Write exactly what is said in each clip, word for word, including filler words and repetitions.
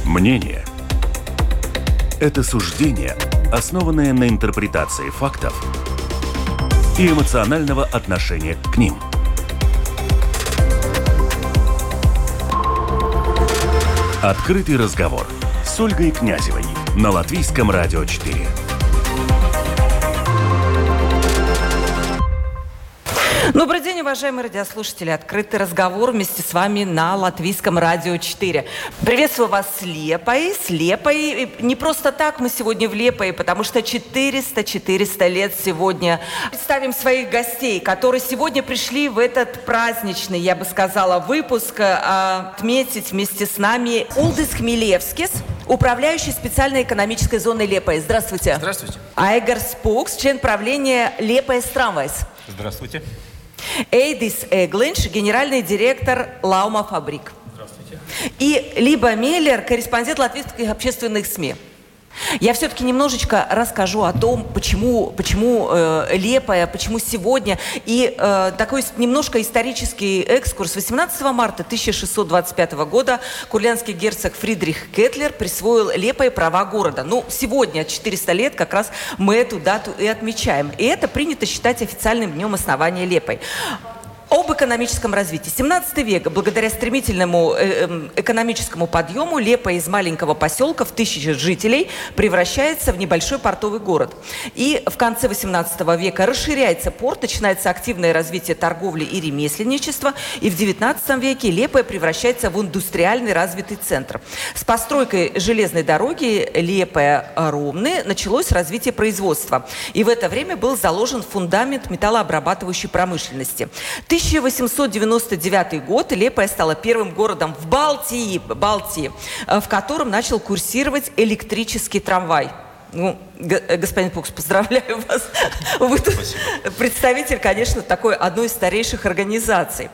Мнение – это суждение, основанное на интерпретации фактов и эмоционального отношения к ним. Открытый разговор с Ольгой Князевой на Латвийском радио четыре. Добрый день, уважаемые радиослушатели. Открытый разговор вместе с вами на Латвийском радио четыре. Приветствую вас с Лепой. С Лепой. И не просто так мы сегодня в Лепое, потому что четыреста лет сегодня. Представим своих гостей, которые сегодня пришли в этот праздничный, я бы сказала, выпуск, отметить вместе с нами Улдис Хмелевскис, управляющий специальной экономической зоной Лепое. Здравствуйте. Здравствуйте. Айгар Спукс, член правления Лепое Трамвайс. Здравствуйте. Эйдис Эглинш, генеральный директор Лаума Фабрик. Здравствуйте. И Либа Меллер, корреспондент латвийских общественных СМИ. Я все-таки немножечко расскажу о том, почему, почему э, Лепое, почему сегодня. И э, такой немножко исторический экскурс. восемнадцатого марта тысяча шестьсот двадцать пятого года курлянский герцог Фридрих Кетлер присвоил Лепое права города. Ну, сегодня, четыреста лет, как раз мы эту дату и отмечаем. И это принято считать официальным днем основания Лепое. Об экономическом развитии. семнадцатый век, благодаря стремительному э, экономическому подъему, Лепое из маленького поселка в тысячи жителей превращается в небольшой портовый город. И в конце восемнадцатого века расширяется порт, начинается активное развитие торговли и ремесленничества. И в девятнадцатом веке Лепое превращается в индустриальный развитый центр. С постройкой железной дороги Лепое-Ромны началось развитие производства. И в это время был заложен фундамент металлообрабатывающей промышленности. тысяча восемьсот девяносто девятый год. Лепое стало первым городом в Балтии, Балтии, в котором начал курсировать электрический трамвай. Ну, господин Пукс, поздравляю вас. Вы тут представитель, конечно, такой одной из старейших организаций.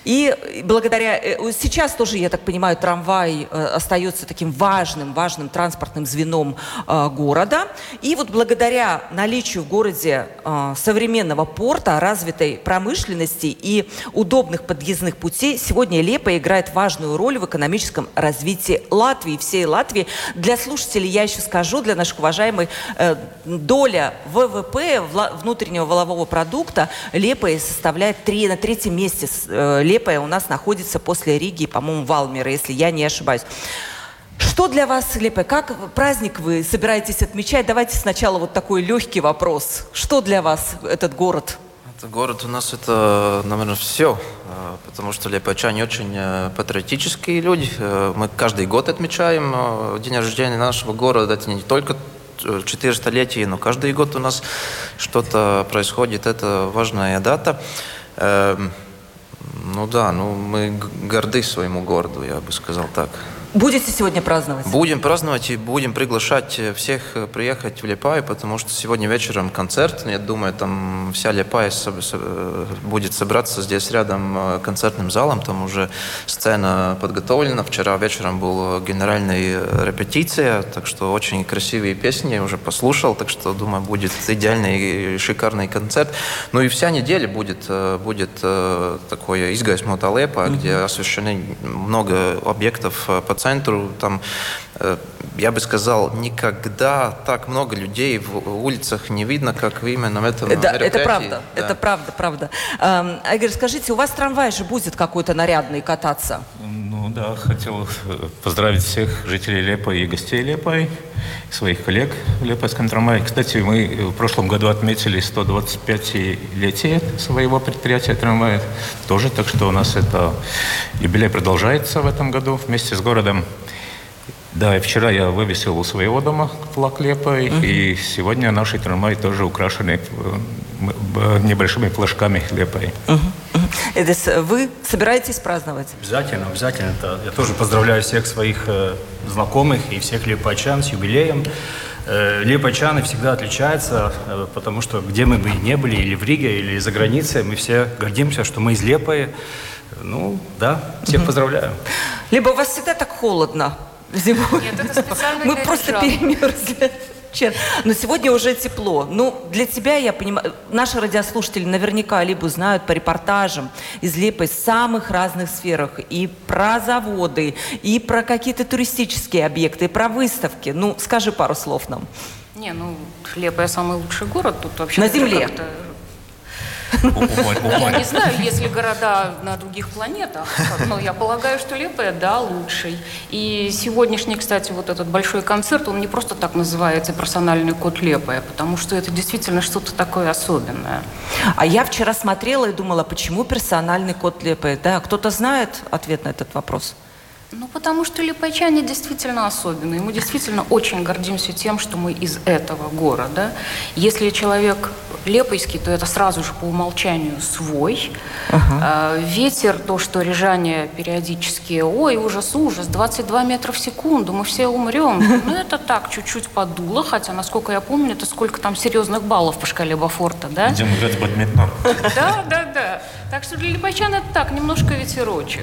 И благодаря... Сейчас тоже, я так понимаю, трамвай остается таким важным, важным транспортным звеном города. И вот благодаря наличию в городе современного порта, развитой промышленности и удобных подъездных путей, сегодня Лепое играет важную роль в экономическом развитии Латвии, всей Латвии. Для слушателей я еще скажу, для наших уважаемых, доля ВВП, внутреннего валового продукта, Лепое составляет три, на третьем месте. Лепое у нас находится после Риги, по-моему, Валмира, если я не ошибаюсь. Что для вас Лепое? Как праздник вы собираетесь отмечать? Давайте сначала вот такой легкий вопрос. Что для вас этот город? Это город у нас, это, наверное, все, потому что лепойчане очень патриотические люди. Мы каждый год отмечаем день рождения нашего города. Это не только четырехстолетие, но каждый год у нас что-то происходит. Это важная дата. Ну да, ну мы горды своему городу, я бы сказал так. Будете сегодня праздновать? Будем праздновать и будем приглашать всех приехать в Лепое, потому что сегодня вечером концерт. Я думаю, там вся Лепое будет собраться здесь рядом концертным залом. Там уже сцена подготовлена. Вчера вечером была генеральная репетиция, так что очень красивые песни уже послушал. Так что, думаю, будет идеальный и шикарный концерт. Ну и вся неделя будет, будет такое изгаismota Лепое, где освещены много объектов по центру. Там, я бы сказал, никогда так много людей в улицах не видно, как именно в этом да, мероприятии. Это правда, да. это правда, правда. Эм, Айгар, скажите, у вас трамвай же будет какой-то нарядный кататься? Ну да, хотел поздравить всех жителей Лепое и гостей Лепое, своих коллег в Лепойском трамвае. Кстати, мы в прошлом году отметили сто двадцать пятилетие своего предприятия трамвая тоже, так что у нас это юбилей продолжается в этом году вместе с городом. Да, и вчера я вывесил у своего дома флаг Лепое, uh-huh. и сегодня наши трамваи тоже украшены небольшими флажками Лепое. Uh-huh. Uh-huh. Эдис, вы собираетесь праздновать? Обязательно, обязательно. Это, я тоже поздравляю всех своих э, знакомых и всех лепойчан с юбилеем. Э, лепойчаны всегда отличаются, э, потому что где мы бы не были, или в Риге, или за границей, мы все гордимся, что мы из Лепое. Ну, да, всех uh-huh. поздравляю. Либо у вас всегда так холодно зимой? Нет, это специально Мы для просто рижан. перемерзли. вечер. Но сегодня уже тепло. Ну, для тебя, я понимаю, наши радиослушатели наверняка либо знают по репортажам из Лепы в самых разных сферах. И про заводы, и про какие-то туристические объекты, и про выставки. Ну, скажи пару слов нам. Не, ну, Лепа самый лучший город. Тут вообще на земле. Я не знаю, есть ли города на других планетах, но я полагаю, что Лепа, да, лучший. И сегодняшний, кстати, вот этот большой концерт, он не просто так называется «Персональный код Лепы», потому что это действительно что-то такое особенное. А я вчера смотрела и думала, почему персональный код Лепы? Да, кто-то знает ответ на этот вопрос? Ну, потому что лепойчане действительно особенные. Мы действительно очень гордимся тем, что мы из этого города. Если человек лепойский, то это сразу же по умолчанию свой. Uh-huh. Ветер, то, что рижане периодически, ой, ужас, ужас, двадцать два метра в секунду, мы все умрем. Ну, это так, чуть-чуть подуло, хотя, насколько я помню, это сколько там серьезных баллов по шкале Бафорта, да? Идем играть в бадминтон. Да, да, да. Так что для лепойчан это так, немножко ветерочек.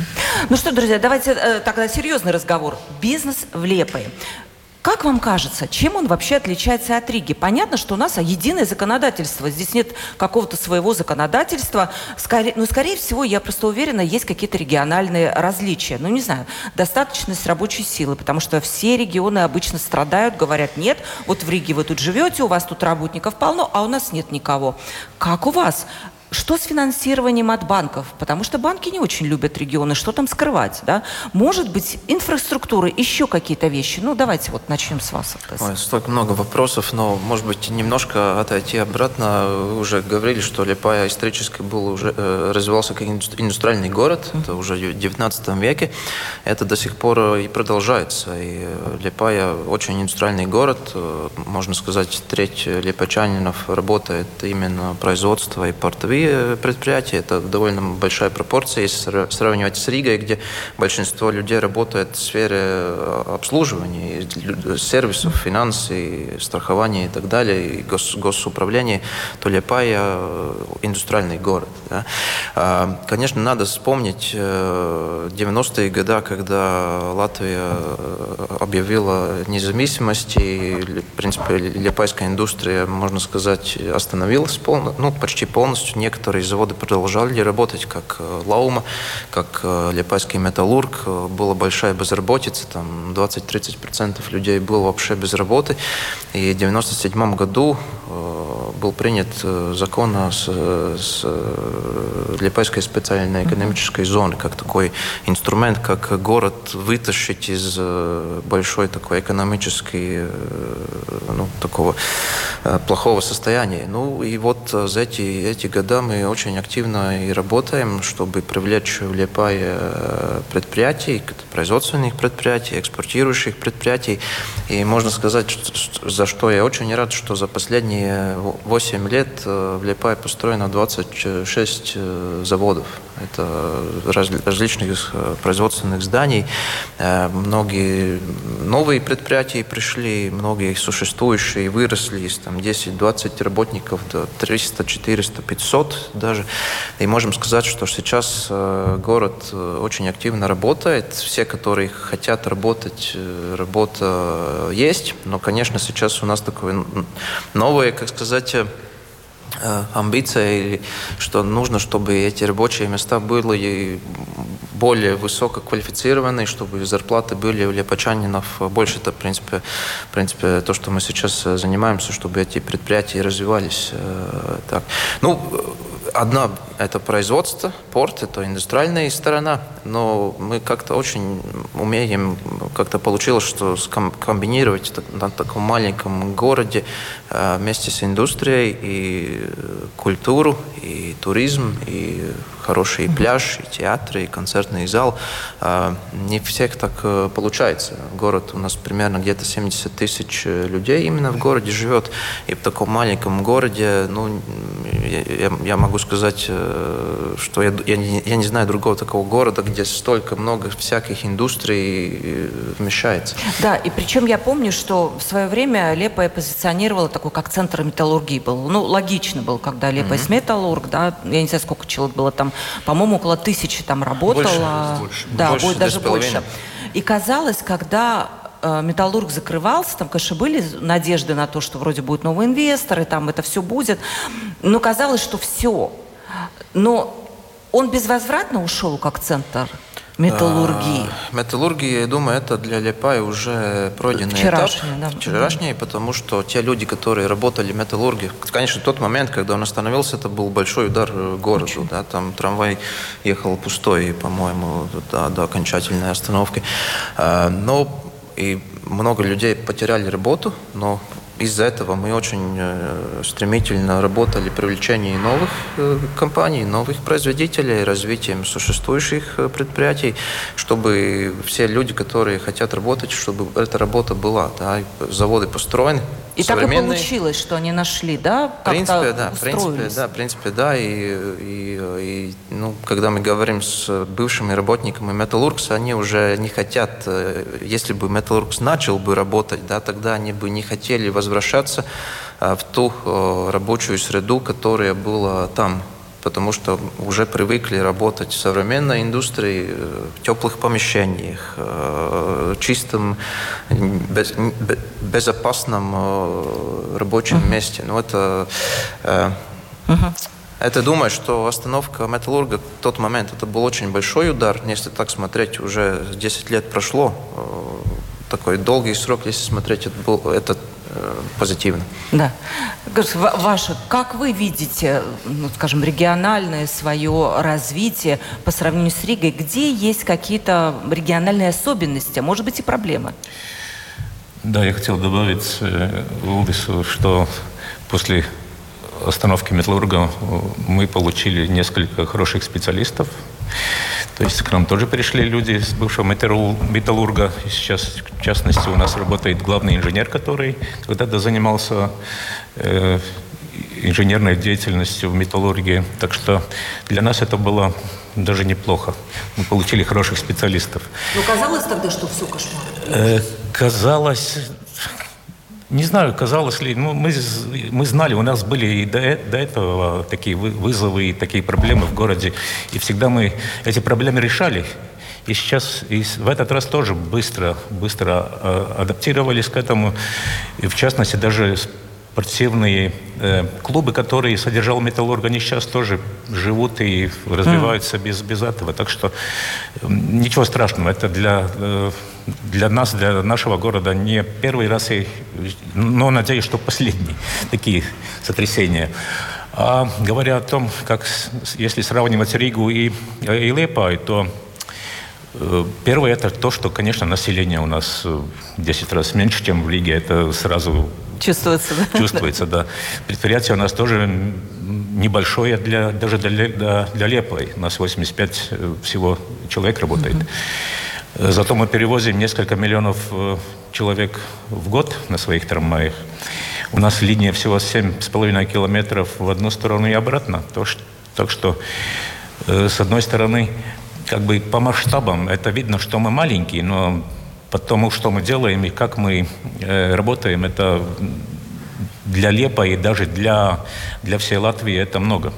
Ну что, друзья, давайте э, тогда серьезный разговор. Бизнес в Лепое. Как вам кажется, чем он вообще отличается от Риги? Понятно, что у нас единое законодательство. Здесь нет какого-то своего законодательства. Скорее, ну, скорее всего, я просто уверена, есть какие-то региональные различия. Ну, не знаю, достаточность рабочей силы, потому что все регионы обычно страдают, говорят, нет, вот в Риге вы тут живете, у вас тут работников полно, а у нас нет никого. Как у вас? Что с финансированием от банков? Потому что банки не очень любят регионы, что там скрывать, да? Может быть, инфраструктура, еще какие-то вещи. Ну, давайте вот начнем с вас. Ой, столько много вопросов, но, может быть, немножко отойти обратно. Вы уже говорили, что Лепая исторически был уже, э, развивался как индустриальный город, это уже в девятнадцатом веке. Это до сих пор и продолжается. И Лепая очень индустриальный город. Можно сказать, треть лепойчанинов работает именно производство и портовые предприятия. Это довольно большая пропорция, если сравнивать с Ригой, где большинство людей работает в сфере обслуживания, сервисов, финансов, страхования и так далее, и гос, госуправления, то Лепая индустриальный город. Да. Конечно, надо вспомнить девяностые годы, когда Латвия объявила независимость, и, в принципе, лепайская индустрия, можно сказать, остановилась полно, ну, почти полностью. Некоторые заводы продолжали работать, как Лаума, как Лепайский металлург. Была большая безработица, там двадцать-тридцать процентов людей было вообще без работы. И в девяносто седьмом году был принят закон с, с Лепайской специальной экономической зоны, как такой инструмент, как город вытащить из большой такой экономической, ну, такого плохого состояния. Ну и вот за эти, эти годы мы очень активно и работаем, чтобы привлечь в Лепае предприятий, производственных предприятий, экспортирующих предприятий. И можно сказать, что, за что я очень рад, что за последние восемь лет в Лепае построено двадцать шесть заводов. Это раз, различных производственных зданий. Многие новые предприятия пришли, многие существующие выросли из там, десять-двадцать работников до триста-четыреста пятьсот даже. И можем сказать, что сейчас город очень активно работает. Все, которые хотят работать, работа есть. Но, конечно, сейчас у нас такое новое, как сказать, амбиция, что нужно, чтобы эти рабочие места были более высококвалифицированные, чтобы зарплаты были у лепойчанинов больше. Это, в принципе, в принципе, то, что мы сейчас занимаемся, чтобы эти предприятия развивались. Так. Ну, одна – это производство, порт, это индустриальная сторона, но мы как-то очень умеем, как-то получилось, что комбинировать на таком маленьком городе вместе с индустрией и культуру, и туризм, и хороший пляж, и театры, и концертный зал. Не всех так получается. Город у нас примерно где-то семьдесят тысяч людей именно в городе живет. И в таком маленьком городе, ну, я, я могу сказать, что я, я, не, я не знаю другого такого города, где столько много всяких индустрий вмещается. Да, и причем я помню, что в свое время Лепая позиционировала такой, как центр металлургии был. Ну, логично был, когда Лепая mm-hmm. металлург, да, я не знаю, сколько человек было там, по-моему, около тысячи там работало. Больше, больше. Да, больше, будет даже больше. И казалось, когда э, металлург закрывался, там, конечно, были надежды на то, что вроде будут новые инвесторы, там это все будет, но казалось, что все. Но он безвозвратно ушел как центр металлургии. А, металлургия, я думаю, это для Лиепая уже пройденный Вчерашний, этап. Да. Вчерашний, потому что те люди, которые работали в металлургии, конечно, тот момент, когда он остановился, это был большой удар городу. Да, там трамвай ехал пустой, по-моему, до, до окончательной остановки. А, но и много людей потеряли работу, но из-за этого мы очень э, стремительно работали в привлечении новых э, компаний, новых производителей, развитием существующих э, предприятий, чтобы все люди, которые хотят работать, чтобы эта работа была. Да, заводы построены. И так и получилось, что они нашли, да? В принципе, да, в принципе, да, в принципе, да. И, и, и ну, когда мы говорим с бывшими работниками Металлургса, они уже не хотят, если бы Металлургс начал бы работать, да, тогда они бы не хотели возвращаться в ту рабочую среду, которая была там. Потому что уже привыкли работать в современной индустрии, в теплых помещениях, в чистом, без, безопасном рабочем uh-huh. месте. Ну, это, uh-huh. это думаю, что остановка металлурга в тот момент, это был очень большой удар. Если так смотреть, уже десять лет прошло. Такой долгий срок, если смотреть, это был это позитивно. Да. Ваше, как вы видите, ну, скажем, региональное свое развитие по сравнению с Ригой? Где есть какие-то региональные особенности, а может быть и проблемы? Да, я хотел добавить Улдису, что после остановки металлурга мы получили несколько хороших специалистов. То есть к нам тоже пришли люди с бывшего металлурга. И сейчас, в частности, у нас работает главный инженер, который когда-то занимался э, инженерной деятельностью в металлургии. Так что для нас это было даже неплохо. Мы получили хороших специалистов. Но казалось тогда, что все кошмар? Э, казалось... Не знаю, казалось ли, ну, мы, мы знали, у нас были и до, до этого такие вызовы, и такие проблемы в городе, и всегда мы эти проблемы решали. И сейчас, и в этот раз тоже быстро, быстро э, адаптировались к этому, и в частности даже спортивные э, клубы, которые содержал Металлург, они сейчас тоже живут и развиваются mm. без, без этого. Так что э, ничего страшного, это для... Э, Для нас, для нашего города не первый раз, и, но надеюсь, что последний такие сотрясения. А говоря о том, как если сравнивать Ригу и, и Лиепаю, то э, первое это то, что, конечно, население у нас в десять раз меньше, чем в Риге. Это сразу чувствуется, да? Чувствуется, да. Предприятие у нас тоже небольшое для, даже для, для, для Лиепаи. У нас восемьдесят пять всего человек работает. Mm-hmm. Зато мы перевозим несколько миллионов человек в год на своих трамваях. У нас линия всего семь с половиной километров в одну сторону и обратно. Так что, с одной стороны, как бы по масштабам это видно, что мы маленькие, но по тому, что мы делаем и как мы работаем, это для Лиепаи и даже для, для всей Латвии это много.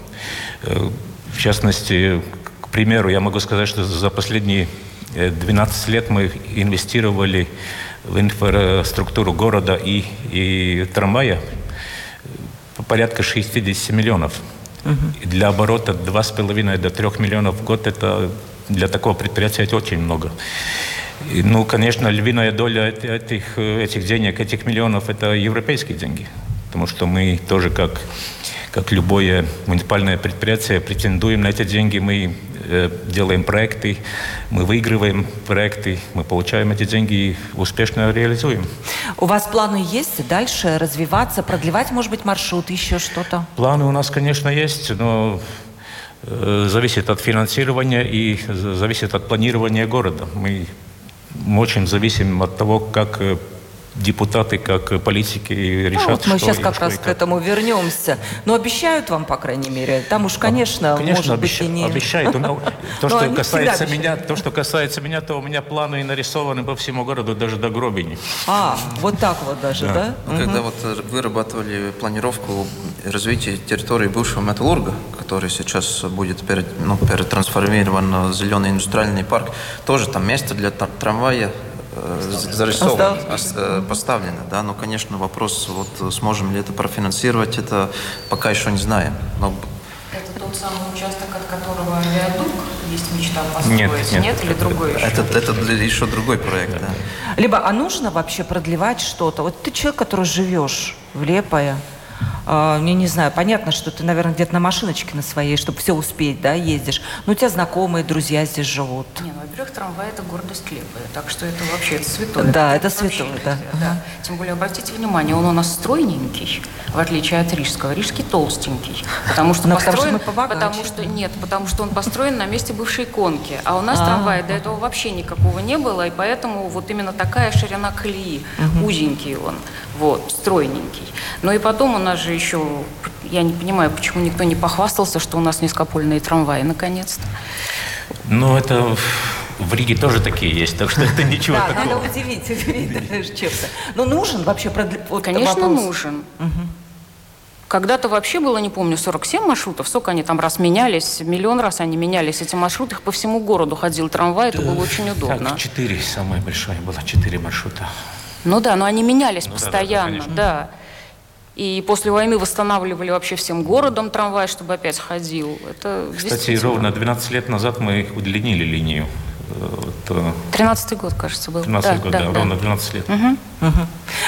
В частности, к примеру, я могу сказать, что за последние двенадцать лет мы инвестировали в инфраструктуру города и, и трамвая порядка шестьдесят миллионов. Uh-huh. И для оборота два с половиной до трех миллионов в год, это для такого предприятия это очень много. И, ну, конечно, львиная доля этих, этих денег, этих миллионов, это европейские деньги. Потому что мы тоже, как, как любое муниципальное предприятие, претендуем на эти деньги. Мы э, делаем проекты, мы выигрываем проекты, мы получаем эти деньги и успешно реализуем. У вас планы есть дальше развиваться, продлевать, может быть, маршрут, еще что-то? Планы у нас, конечно, есть, но э, зависит от финансирования и зависит от планирования города. Мы, мы очень зависим от того, как депутаты, как политики решат, ну, вот мы что сейчас и как что раз и к как. этому вернемся. Но обещают вам, по крайней мере. Там уж, конечно, конечно может быть, и не... обещают. То, что касается меня, то, что касается меня, то у меня планы нарисованы по всему городу, даже до Гробини. А, вот так вот даже, да? да? Когда угу. вот вырабатывали планировку развития территории бывшего металлурга, который сейчас будет перед, ну, перетрансформирован в зеленый индустриальный парк, тоже там место для трамвая зарисовано, поставлено, да, но, конечно, вопрос, вот сможем ли это профинансировать, это пока еще не знаем. Но... Это тот самый участок, от которого авиадук есть мечта построить? Нет, нет, нет или другой еще? Это, это еще другой проект, да. Либо, а нужно вообще продлевать что-то? Вот ты человек, который живешь в Лепое, Uh, я не знаю, понятно, что ты, наверное, где-то на машиночке на своей, чтобы все успеть, да, ездишь. Но у тебя знакомые, друзья здесь живут. Не, ну, во-первых, трамвай – это гордость Лепое, так что это вообще это святое. Да, это, это святое, да. да. Тем более, обратите внимание, он у нас стройненький, в отличие от рижского. Рижский толстенький, потому что Но построен, потому что, мы потому что нет, потому что он построен на месте бывшей конки, а у нас трамвая до этого вообще никакого не было, и поэтому вот именно такая ширина колеи, узенький он, вот, стройненький. Но и потом у нас же еще, я не понимаю, почему никто не похвастался, что у нас низкопольные трамваи, наконец-то. Ну, это в Риге тоже такие есть, так что это ничего да, такого. Да, надо удивить, удивить чем-то. Но нужен вообще продлить? Вот конечно, вопрос. нужен. Угу. Когда-то вообще было, не помню, сорок семь маршрутов, сколько они там раз менялись, миллион раз они менялись, эти маршруты, их по всему городу ходил трамвай, это было очень удобно. Так, четыре, самое большое было, четыре маршрута. Ну да, но они менялись ну, постоянно, да, да, да. И после войны восстанавливали вообще всем городом трамвай, чтобы опять ходил. Это Кстати, ровно двенадцать лет назад мы удлинили линию. Тринадцатый год, кажется, был. Тринадцатый да, год, да, да, да, ровно двенадцать лет. Угу. Угу.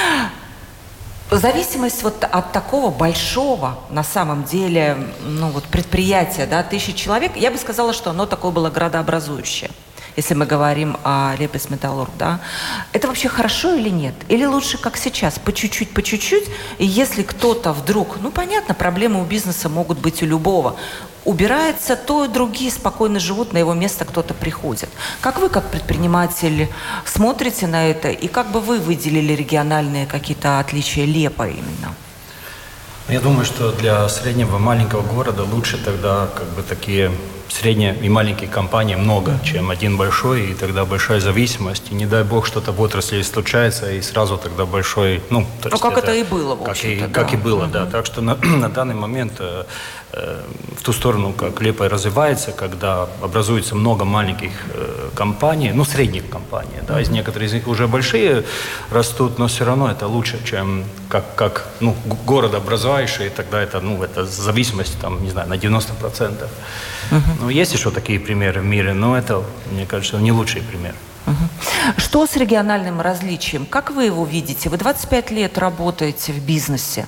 Зависимость вот от такого большого, на самом деле, ну вот предприятия, да, тысячи человек, я бы сказала, что оно такое было градообразующее. Если мы говорим о Лепойс-Металлург, да, это вообще хорошо или нет? Или лучше, как сейчас, по чуть-чуть, по чуть-чуть, и если кто-то вдруг, ну, понятно, проблемы у бизнеса могут быть у любого, убирается, то и другие спокойно живут, на его место кто-то приходит. Как вы, как предприниматель, смотрите на это, и как бы вы выделили региональные какие-то отличия Лепо именно? Я думаю, что для среднего маленького города лучше тогда как бы такие средние и маленькие компании много, чем один большой, и тогда большая зависимость. И не дай бог что-то в отрасли случается, и сразу тогда большой... Ну, то ну как это, это и было, в общем-то. Как и, да. как и было, uh-huh. да. Так что на, на данный момент э, э, в ту сторону, как Лепой развивается, когда образуется много маленьких э, компаний, ну, средних компаний, да, из некоторых из них уже большие растут, но все равно это лучше, чем как, как ну, город образующий, тогда это, ну, это зависимость, там, не знаю, на девяносто процентов. Uh-huh. Ну, есть еще такие примеры в мире, но это, мне кажется, не лучший пример. Uh-huh. Что с региональным различием? Как вы его видите? Вы двадцать пять лет работаете в бизнесе.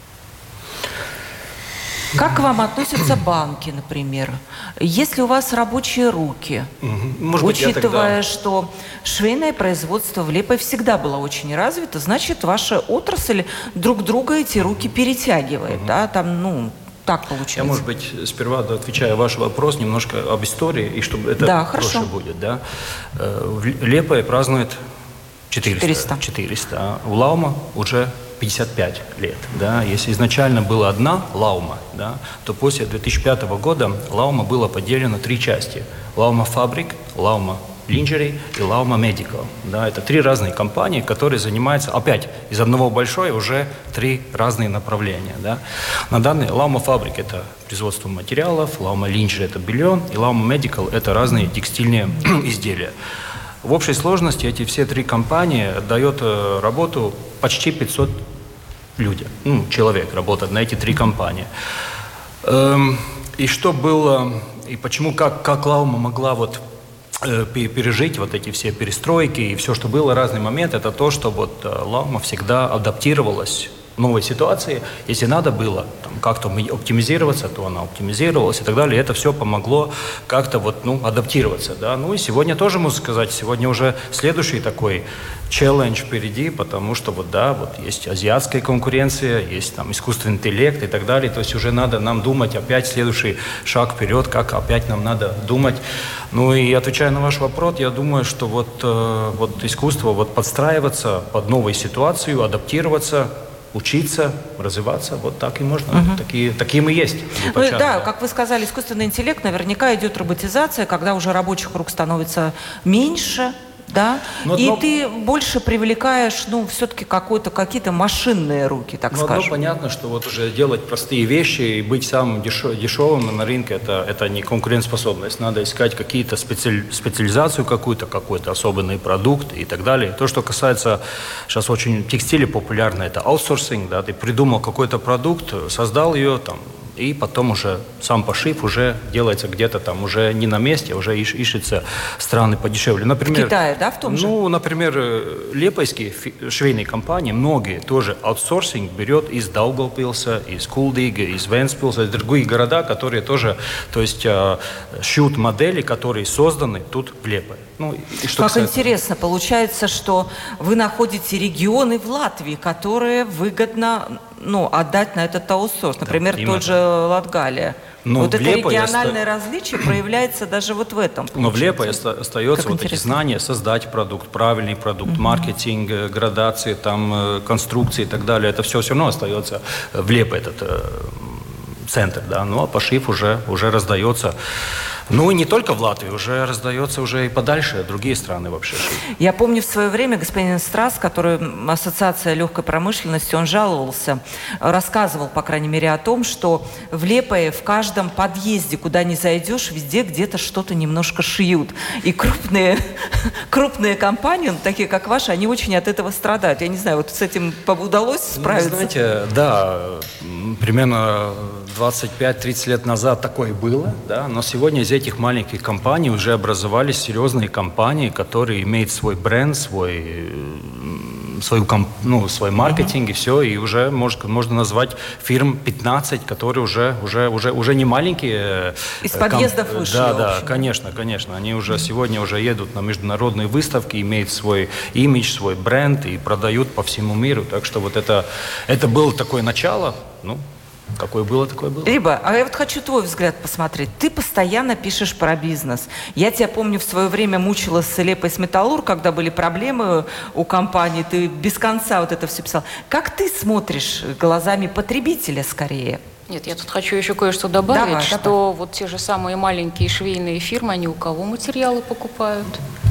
Как к вам относятся банки, например? Есть ли у вас рабочие руки? Может быть, учитывая, тогда... что швейное производство в Лепое всегда было очень развито, значит, ваша отрасль друг друга эти руки перетягивает, uh-huh. да, там, ну, так получается. Я, может быть, сперва, отвечая ваш вопрос, немножко об истории, и чтобы это да, проще хорошо. будет, да. Лепое празднует четыреста. четыреста. четыреста. А у Лаума уже пятьдесят пять лет, да. Если изначально была одна Лаума, да, то после две тысячи пятого года Лаума было поделено на три части. Лаума Фабрик, Лаума Lingerie и Lauma Medical. Да, это три разные компании, которые занимаются, опять, из одного большой уже три разные направления. Да. На данный Lauma Fabric – это производство материалов, Lauma Lingerie – это белье, и Lauma Medical – это разные текстильные изделия. В общей сложности эти все три компании дают работу почти пятьсот людей, ну, человек работает на эти три компании. Эм, и что было, и почему, как, как Lauma могла вот пережить вот эти все перестройки и все, что было, разный момент, это то, что вот Лаума всегда адаптировалась в новой ситуации. Если надо было там, как-то оптимизироваться, то она оптимизировалась и так далее. И это все помогло как-то вот, ну, адаптироваться. Да? Ну и сегодня тоже, можно сказать, сегодня уже следующий такой челлендж впереди, потому что вот, да, вот есть азиатская конкуренция, есть там искусственный интеллект и так далее. То есть уже надо нам думать опять следующий шаг вперед, как опять нам надо думать. Ну и отвечая на ваш вопрос, я думаю, что вот, э, вот искусство вот подстраиваться под новую ситуацию, адаптироваться, учиться, развиваться, вот так и можно. Uh-huh. Такие, такие мы есть. Ну, да, как вы сказали, искусственный интеллект, наверняка идет роботизация, когда уже рабочих рук становится меньше, Да? Но, и но... ты больше привлекаешь, ну, все-таки какой-то, какие-то машинные руки, так но, скажем. Ну, понятно, что вот уже делать простые вещи и быть самым дешев, дешевым на рынке, это, это не конкурентоспособность. Надо искать какие-то специаль, специализацию какую-то, какой-то особенный продукт и так далее. То, что касается, сейчас очень в текстиле популярно, это аутсорсинг, да, ты придумал какой-то продукт, создал ее, там, и потом уже сам пошив уже делается где-то там, уже не на месте, уже ищ, ищется страны подешевле. Например, в Китае, да, в том же? Ну, например, лепойские швейные компании, многие тоже аутсорсинг берет из Даугавпилса, из Кулдига, из Вентспилса, из других городов, которые тоже, то есть, шьют модели, которые созданы тут в Лепое. Ну, и что как касается... интересно, получается, что вы находите регионы в Латвии, которые выгодно, ну, отдать на этот аутсорс. Например, да, тот же Латгалия. Но вот это Лепое региональное оста... различие проявляется даже вот в этом. Но в Лепое остается как вот интересно. эти знания, создать продукт, правильный продукт, угу. маркетинг, градации, там, конструкции и так далее. Это все все равно остается в Лепое, этот э, центр, да. Ну, а пошив уже, уже раздается. Ну и не только в Латвии, уже раздается уже и подальше, другие страны вообще. Я помню в свое время господин Страс, который Ассоциация легкой промышленности, он жаловался, рассказывал, по крайней мере, о том, что в Лепое в каждом подъезде, куда ни зайдешь, везде где-то что-то немножко шьют. И крупные, крупные компании, такие как ваши, они очень от этого страдают. Я не знаю, вот с этим удалось справиться? Ну, знаете, да, примерно двадцать пять тридцать лет назад такое было, да, но сегодня из этих маленьких компаний уже образовались серьезные компании, которые имеют свой бренд, свой, свою, ну, свой маркетинг mm-hmm. и все, и уже может, можно назвать фирм пятнадцать, которые уже, уже, уже, уже не маленькие. Из подъездов комп... вышли. Да, да, конечно, конечно. Они уже mm-hmm. сегодня уже едут на международные выставки, имеют свой имидж, свой бренд и продают по всему миру. Так что вот это, это было такое начало, ну, какое было, такое было. Риба, а я вот хочу твой взгляд посмотреть. Ты постоянно пишешь про бизнес. Я тебя помню, в свое время мучилась с Лепой с Металлург, когда были проблемы у компании. Ты без конца вот это все писал. Как ты смотришь глазами потребителя скорее? Нет, я тут хочу еще кое-что добавить, давай, что давай. вот те же самые маленькие швейные фирмы, они у кого материалы покупают?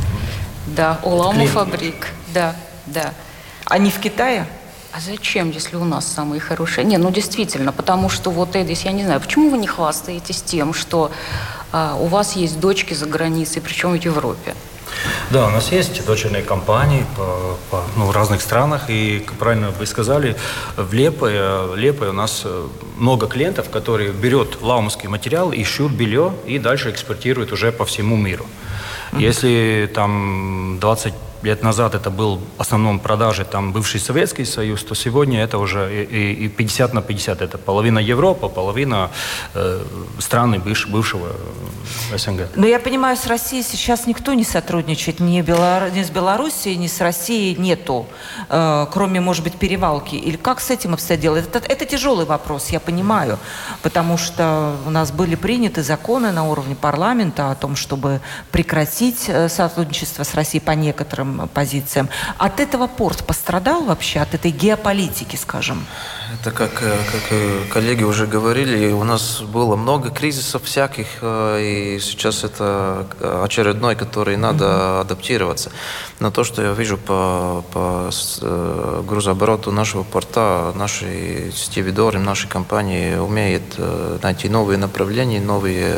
Да, Оламу Фабрик. Да, да. Они в Китае? А зачем, если у нас самые хорошие? Не, ну действительно, потому что вот Эдис, я не знаю, почему вы не хвастаетесь тем, что а, у вас есть дочки за границей, причем в Европе? Да, у нас есть дочерние компании по, по, ну, в разных странах, и, как правильно вы сказали, в Лепое, Лепое у нас много клиентов, которые берут лаумский материал и шьют белье, и дальше экспортируют уже по всему миру. Mm-hmm. Если там двадцать лет назад это был в основном продажи там бывший Советский Союз, то сегодня это уже и, и пятьдесят на пятьдесят. Это половина Европы, половина э, страны быв, бывшего СНГ. Но я понимаю, с Россией сейчас никто не сотрудничает. Ни, Белор... ни с Белоруссией, ни с Россией нету. Э, кроме, может быть, перевалки. Или как с этим обстоят дела? Это, это тяжелый вопрос, я понимаю. Потому что у нас были приняты законы на уровне парламента о том, чтобы прекратить сотрудничество с Россией по некоторым позициям. От этого порт пострадал вообще, от этой геополитики, скажем? Это, как, как коллеги уже говорили, у нас было много кризисов всяких, и сейчас это очередной, который надо mm-hmm. адаптироваться. Но то, что я вижу по, по грузообороту нашего порта, наши стивидоры, наши компании умеют найти новые направления, новые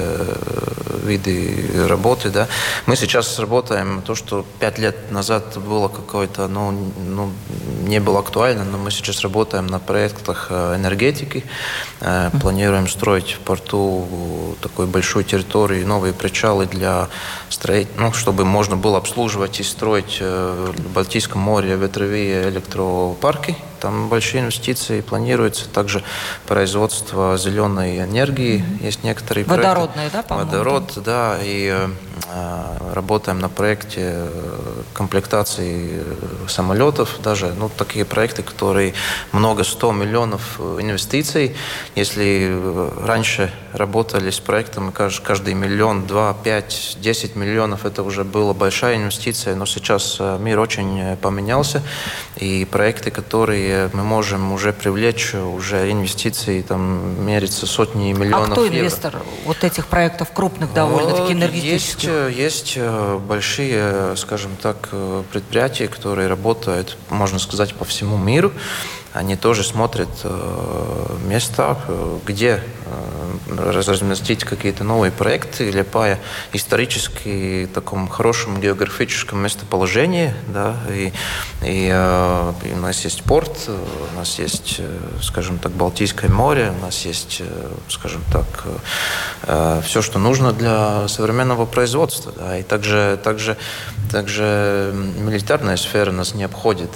виды работы. Да. Мы сейчас работаем, то, что пять лет назад было какое-то, ну, ну, не было актуально, но мы сейчас работаем на проектах энергетики. Планируем строить в порту такой большой территории, новые причалы для строить, ну, чтобы можно было обслуживать и строить в Балтийском море ветровые электропарки. Там большие инвестиции планируются. Также производство зеленой энергии. Mm-hmm. Есть некоторые Водородные, проекты. да, по-моему? Водород, да. И э, работаем на проекте комплектации самолетов. Даже, ну, такие проекты, которые много сто миллионов инвестиций. Если раньше работали с проектом, каждый миллион, два, пять, десять миллионов, это уже была большая инвестиция, но сейчас мир очень поменялся, и проекты, которые мы можем уже привлечь, уже инвестиции там мерятся сотни миллионов евро. А кто инвестор евро. Вот этих проектов крупных довольно-таки энергетических? Есть, есть большие, скажем так, предприятия, которые работают, можно сказать, по всему миру. Они тоже смотрят э, места, где э, разместить какие-то новые проекты. Лиепая исторически в таком хорошем географическом местоположении. Да, и, и, э, и у нас есть порт, у нас есть, э, скажем так, Балтийское море, у нас есть, э, скажем так, э, все, что нужно для современного производства. Да, и также, также, также милитарная сфера нас не обходит.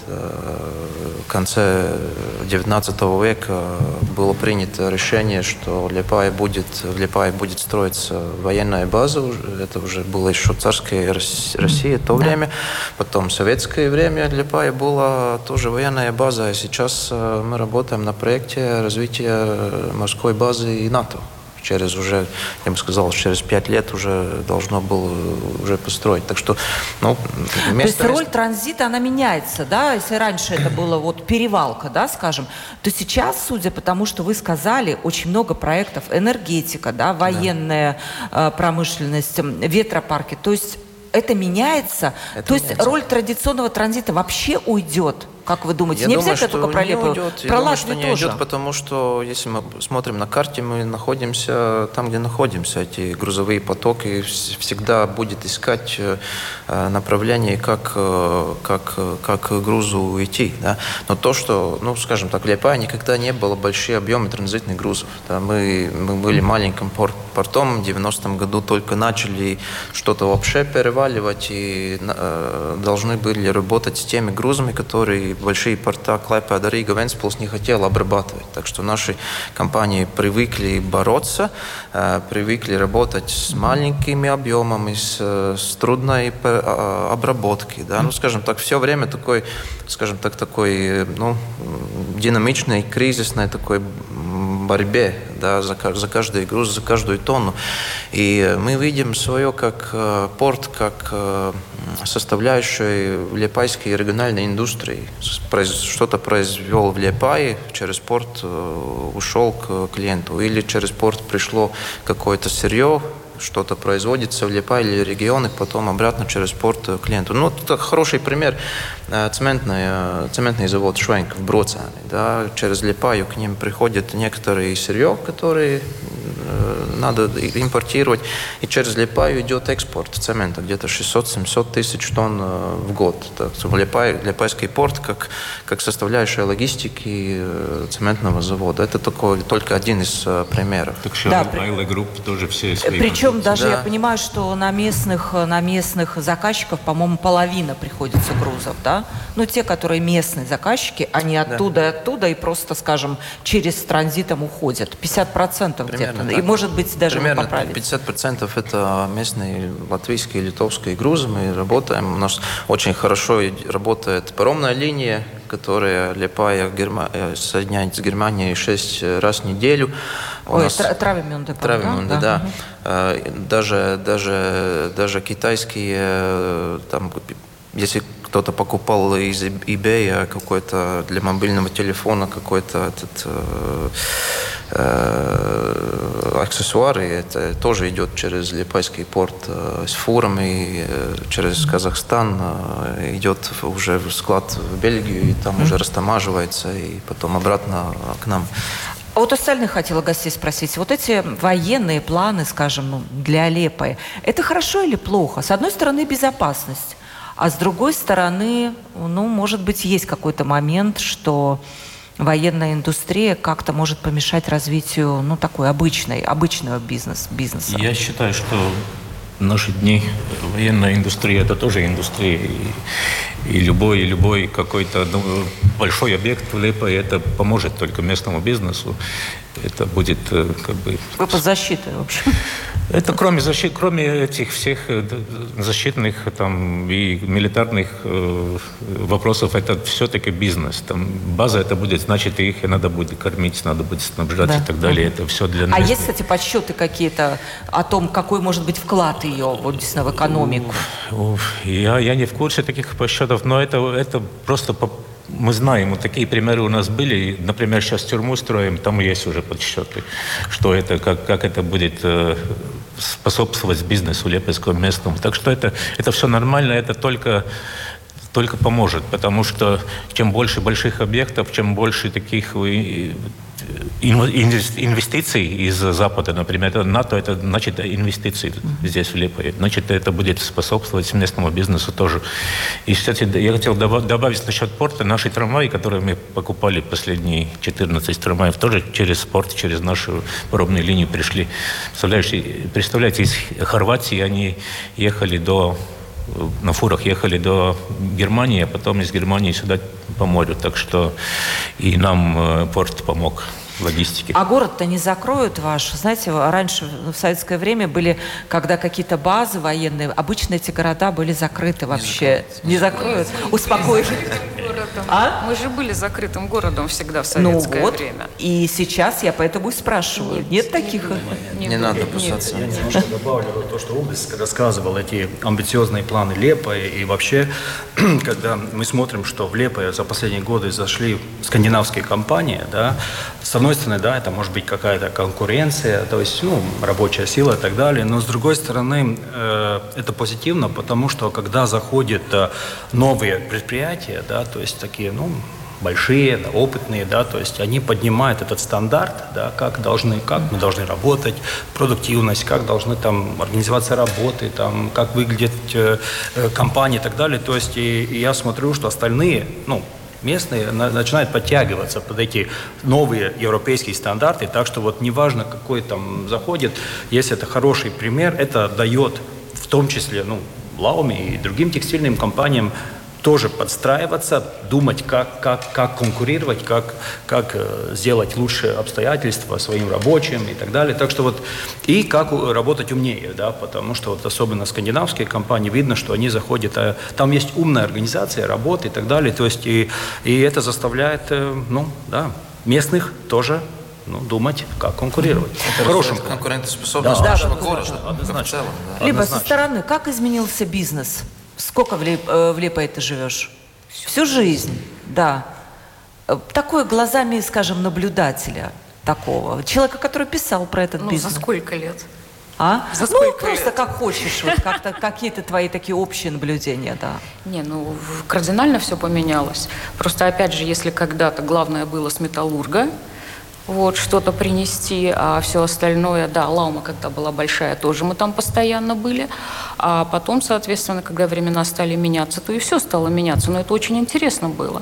В конце девятнадцатого века было принято решение, что в Лиепае будет, в Лиепае будет строиться военная база. Это уже было еще царская Россия в то время. Потом в советское время в Лиепае была тоже военная база. А сейчас мы работаем на проекте развития морской базы и НАТО. Через уже, я бы сказал, через пять лет уже должно было уже построить. Так что, ну, место, то есть роль место... транзита, она меняется, да? Если раньше это было вот перевалка, да, скажем, то сейчас, судя по тому, что вы сказали, очень много проектов, энергетика, да, военная да. промышленность, ветропарки, то есть это меняется, это то есть меняется. Роль традиционного транзита вообще уйдет? Как вы думаете? Я не думаю, обязательно только про Лиепаю, уйдет. про Я думаю, Латвию что не тоже. идет, потому что если мы смотрим на карте, мы находимся там, где находимся. Эти грузовые потоки всегда будет искать направление, как, как, как грузу уйти. Да? Но то, что, ну, скажем так, в Лиепае никогда не было большие объемы транзитных грузов. Да? Мы, мы были маленьким порт, портом, в девяностом году только начали что-то вообще переваливать и э, должны были работать с теми грузами, которые большие порта Клайпеда, Рига, Вентспилс не хотел обрабатывать. Так что наши компании привыкли бороться, э, привыкли работать с маленькими объемами, с, с трудной э, обработкой. Да? Ну, скажем так, все время такой, скажем так, такой, ну, динамичной, кризисной такой борьбе, да, за, за каждый груз, за каждую тонну. И мы видим свое как э, порт, как э, составляющую лиепайской региональной индустрии. Что-то произвел в Лиепае, через порт э, ушел к клиенту. Или через порт пришло какое-то сырье, что-то производится в Лиепае или регионах, потом обратно через порт к клиенту. Ну, это хороший пример. Цементный, цементный завод Швенк в Броцане. Да, через Лиепаю к ним приходит некоторые сырье, которые надо импортировать. И через Лиепаю идет экспорт цемента, где-то шестьсот-семьсот тысяч тонн в год. Так, Лиепай, Лиепайский порт как, как составляющая логистики цементного завода. Это такой, только один из примеров. Так что да, Айла Групп тоже все свои. Причем даже да. я понимаю, что на местных, на местных заказчиков, по-моему, половина приходится грузов, да? Ну, те, которые местные заказчики, они оттуда да. и оттуда и просто, скажем, через транзитом уходят. пятьдесят процентов где-то. И, может быть, даже примерно поправить. пятьдесят процентов это местные латвийские и литовские грузы. Мы работаем. У нас очень хорошо работает паромная линия, которая Лиепая Герма... соединяет с Германией шесть раз в неделю. У Ой, нас... Травемюнде, Травемюнде, да. да. да. Угу. Даже, даже, даже китайские, там, если кто-то покупал из eBay какой-то для мобильного телефона какой-то этот э, э, аксессуар, и это тоже идет через Лиепайский порт э, с фурами, э, через Казахстан э, идет уже в склад в Бельгию, и там mm-hmm. уже растамаживается, и потом обратно к нам. А вот остальных хотела гостей спросить. Вот эти военные планы, скажем, ну, для Лиепая, это хорошо или плохо? С одной стороны, безопасность. А с другой стороны, ну, может быть, есть какой-то момент, что военная индустрия как-то может помешать развитию, ну, такой обычной, обычного бизнес, бизнеса. Я считаю, что в наши дни военная индустрия – это тоже индустрия. И, и любой, и любой какой-то ну, большой объект в Лиепае это поможет только местному бизнесу. это будет как бы... Вы под защитой, в общем. Это кроме, защит, кроме этих всех защитных там, и милитарных э, вопросов, это все-таки бизнес. Там, база это будет, значит, их и надо будет кормить, надо будет снабжать да. и так далее. Это все для А есть, кстати, подсчеты какие-то о том, какой может быть вклад ее вот, действительно, в экономику? Я, я не в курсе таких подсчетов, но это, это просто... По... Мы знаем, вот такие примеры у нас были. Например, сейчас тюрьму строим, там есть уже подсчеты, что это, как, как это будет э, способствовать бизнесу лепойскому местному. Так что это, это все нормально, это только, только поможет, потому что чем больше больших объектов, чем больше таких инвестиций из Запада, например, это НАТО, это значит инвестиции здесь в Лепое. Значит, это будет способствовать местному бизнесу тоже. И, кстати, я хотел добавить насчет порта. Наши трамваи, которые мы покупали последние четырнадцать трамваев, тоже через порт, через нашу паромную линию пришли. Представляете, представляете, из Хорватии они ехали до... на фурах ехали до Германии, а потом из Германии сюда по морю. Так что и нам э, порт помог в логистике. А город-то не закроют ваш? Знаете, раньше в советское время были, когда какие-то базы военные, обычно эти города были закрыты вообще. Не закроют? Успокоить. А? Мы же были закрытым городом всегда в советское ну вот, время. И сейчас я поэтому и спрашиваю. Нет, нет таких? Не, не надо опасаться. Я немножко добавлю то, что Угис рассказывал, эти амбициозные планы Лепое. И вообще, когда мы смотрим, что в Лепое за последние годы зашли скандинавские компании, да, с одной стороны, да, это может быть какая-то конкуренция, то есть, ну, рабочая сила и так далее, но с другой стороны, э, это позитивно, потому что когда заходят э, новые предприятия, да, то есть такие, ну, большие, да, опытные, да, то есть они поднимают этот стандарт, да, как должны, как мы должны работать, продуктивность, как должны там организоваться работы, там, как выглядит э, э, компания и так далее, то есть и, и я смотрю, что остальные, ну, местные начинают подтягиваться под эти новые европейские стандарты, так что вот неважно, какой там заходит, если это хороший пример, это дает в том числе, ну, Лауме и другим текстильным компаниям тоже подстраиваться, думать, как, как, как конкурировать, как, как сделать лучше обстоятельства своим рабочим и так далее. Так что вот, и как работать умнее, да, потому что вот особенно скандинавские компании, видно, что они заходят, а там есть умная организация, работа и так далее, то есть и, и это заставляет, ну, да, местных тоже, ну, думать, как конкурировать. Это хорошим конкурентоспособность да, нашего да, города. Однозначно. Да. Либо Однозначно. со стороны, как изменился бизнес? Сколько в, Леп... в Лепое ты живешь? Всю жизнь, да. Такое глазами, скажем, наблюдателя такого. Человека, который писал про этот ну, бизнес. За сколько лет? А? За ну, сколько просто лет? как хочешь. Вот, как-то, какие-то твои такие общие наблюдения, да. Не, ну, кардинально все поменялось. Просто, опять же, если когда-то главное было с металлурга, вот, что-то принести, а все остальное, да, Лаума, когда была большая, тоже мы там постоянно были, а потом, соответственно, когда времена стали меняться, то и все стало меняться, но это очень интересно было,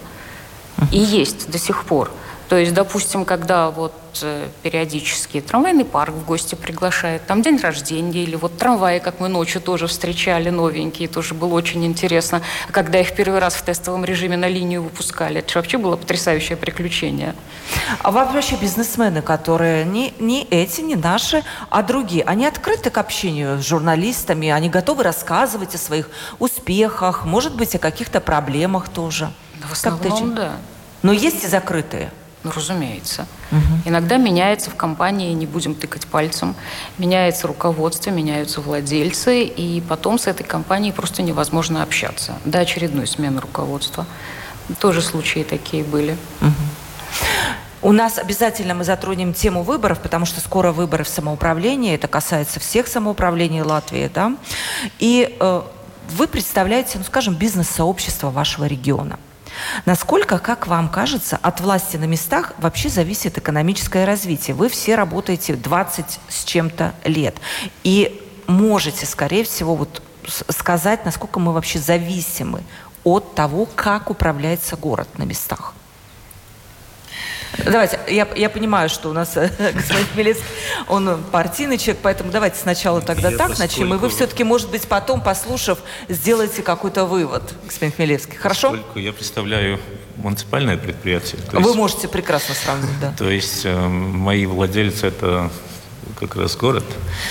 и есть до сих пор. То есть, допустим, когда вот э, периодически трамвайный парк в гости приглашает, там день рождения, или вот трамваи, как мы ночью тоже встречали, новенькие, тоже было очень интересно. Когда их первый раз в тестовом режиме на линию выпускали, это же вообще было потрясающее приключение. А вообще бизнесмены, которые не, не эти, не наши, а другие, они открыты к общению с журналистами, они готовы рассказывать о своих успехах, может быть, о каких-то проблемах тоже? Да, в основном, да. Но есть и закрытые. Ну, разумеется. Угу. Иногда меняется в компании, не будем тыкать пальцем, меняется руководство, меняются владельцы, и потом с этой компанией просто невозможно общаться. До очередной смены руководства. Тоже случаи такие были. Угу. У нас обязательно мы затронем тему выборов, потому что скоро выборы в самоуправлении, это касается всех самоуправлений Латвии, да? И э, вы представляете, ну, скажем, бизнес-сообщество вашего региона. Насколько, как вам кажется, от власти на местах вообще зависит экономическое развитие? Вы все работаете двадцать с чем-то лет. И можете, скорее всего, вот сказать, насколько мы вообще зависимы от того, как управляется город на местах. Давайте, я, я понимаю, что у нас господин Хмелевский, он партийный человек, поэтому давайте сначала тогда я так поскольку... начнем, и вы все-таки, может быть, потом, послушав, сделаете какой-то вывод, господин Хмелевский. Хорошо? Поскольку я представляю муниципальное предприятие. Вы есть, можете прекрасно сравнить, да. То есть э, мои владельцы – это как раз город.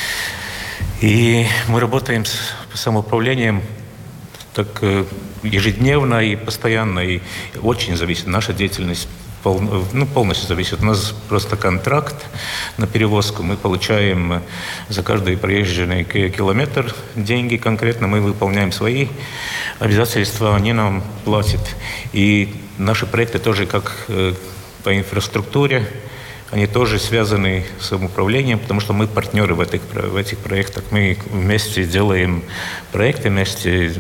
И мы работаем с самоуправлением так э, ежедневно и постоянно, и очень зависит наша деятельность. Пол, ну, полностью зависит. У нас просто контракт на перевозку. Мы получаем за каждый проезженный километр деньги конкретно. Мы выполняем свои обязательства, они нам платят. И наши проекты тоже как э, по инфраструктуре, они тоже связаны с самоуправлением, потому что мы партнеры в этих, в этих проектах. Мы вместе делаем проекты, вместе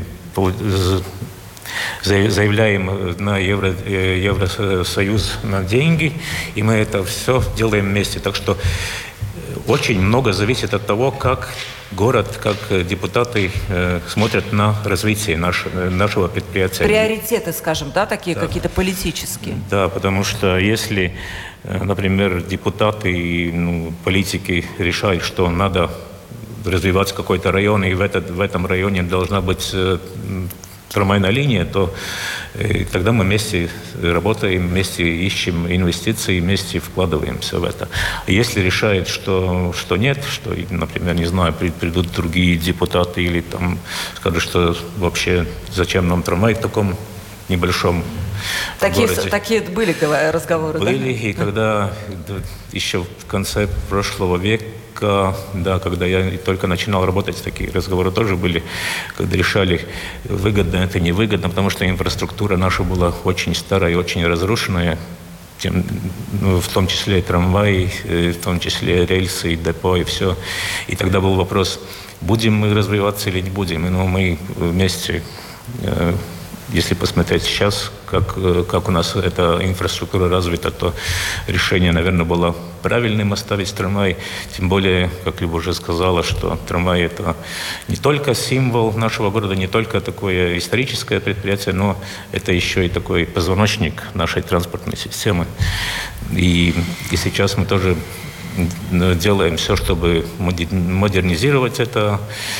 заявляем на Евро, Евросоюз на деньги, и мы это все делаем вместе. Так что очень много зависит от того, как город, как депутаты э, смотрят на развитие наш, нашего предприятия. Приоритеты, скажем, да, такие да. какие-то политические. Да, потому что если, например, депутаты и ну, политики решают, что надо развивать какой-то район, и в, этот, в этом районе должна быть э, трамвайная линия, то э, тогда мы вместе работаем, вместе ищем инвестиции, вместе вкладываемся в это. Если решает, что, что нет, что, например, не знаю, придут другие депутаты или там скажут, что вообще зачем нам трамвай в таком небольшом такие, городе. Такие были разговоры, были, да? И когда еще в конце прошлого века, да, когда я только начинал работать, такие разговоры тоже были, когда решали, выгодно это, невыгодно, потому что инфраструктура наша была очень старая и очень разрушенная, тем, ну, в том числе и трамваи, в том числе рельсы, и депо, и все. И тогда был вопрос, будем мы развиваться или не будем. И, ну, мы вместе... Если посмотреть сейчас, как, как у нас эта инфраструктура развита, то решение, наверное, было правильным оставить трамвай. Тем более, как Люба уже сказала, что трамвай – это не только символ нашего города, не только такое историческое предприятие, но это еще и такой позвоночник нашей транспортной системы. И, и сейчас мы тоже делаем все, чтобы модернизировать это.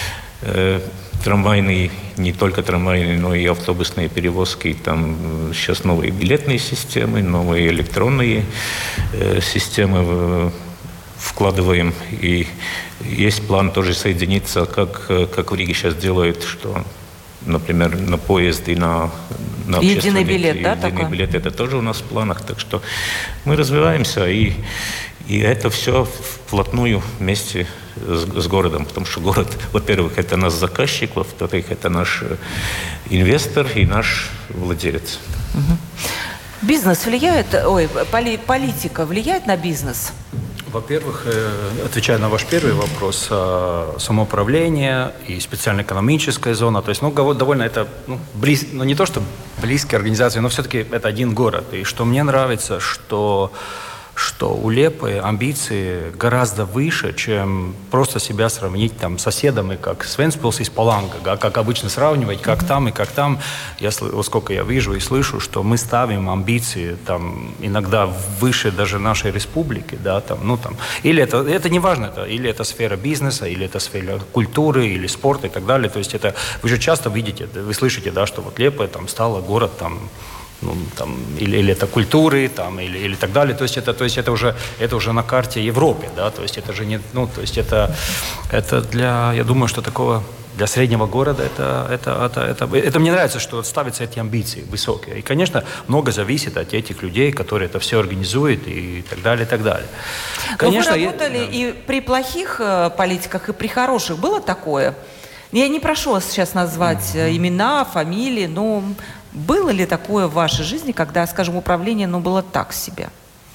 Трамвайные, не только трамвайные, но и автобусные перевозки. Там сейчас новые билетные системы, новые электронные э, системы э, вкладываем. И есть план тоже соединиться, как, как в Риге сейчас делают, что, например, на поезд и на, на единый билет, и да, единый такой? билет. Это тоже у нас в планах. Так что мы развиваемся, и, и это все вплотную вместе с, с городом, потому что город, во-первых, это наш заказчик, во-вторых, это наш инвестор и наш владелец. Угу. Бизнес влияет, ой, поли, политика влияет на бизнес? Во-первых, отвечая на ваш первый вопрос, самоуправление и специальная экономическая зона, то есть, ну, довольно это, ну, близ, ну, не то, что близкие организации, но все-таки это один город. И что мне нравится, что что у Лепы амбиции гораздо выше, чем просто себя сравнить там с соседом, и как с Вентспилс из Паланга, а как обычно сравнивать, как там и как там. Я, вот сколько я вижу и слышу, что мы ставим амбиции там иногда выше даже нашей республики, да, там, ну там, или это, это не важно, это, или это сфера бизнеса, или это сфера культуры, или спорта и так далее. То есть это, вы же часто видите, вы слышите, да, что вот Лепа там стала город там, ну, там, или, или это культуры, там, или, или так далее. То есть это, то есть это уже, это уже на карте Европы, да, то есть это же не, ну, то есть это, это для, я думаю, что такого для среднего города это, это, это, это, это мне нравится, что ставятся эти амбиции высокие. И, конечно, много зависит от этих людей, которые это все организуют и так далее, и так далее. Конечно, вы работали я, да. и при плохих э, политиках, и при хороших. Было такое? Я не прошу вас сейчас назвать mm-hmm. имена, фамилии, но было ли такое в вашей жизни, когда, скажем, управление, ну, было так себе?